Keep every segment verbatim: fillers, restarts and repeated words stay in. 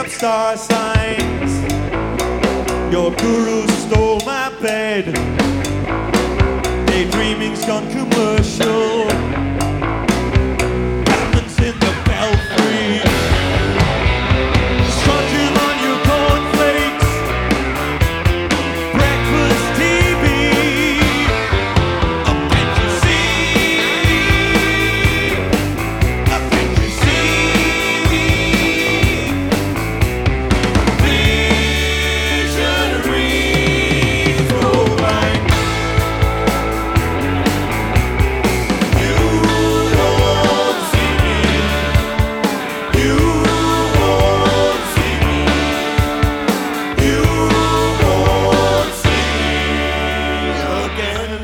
up star signs. Your guru stole my bed. Daydreaming's gone commercial. Happens in the belfry. Scrunching on your cornflakes. Breakfast T V. Oh, can't you see? Oh, can't you see? Visionaries go by. You won't see me. You won't see me. You won't see me again.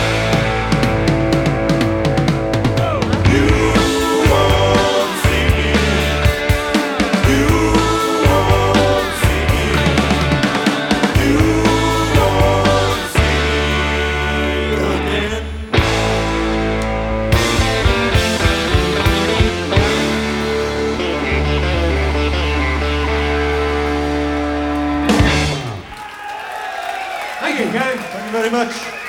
You won't see me. You won't see me. You won't see me again. Thank you, gang. Thank you very much.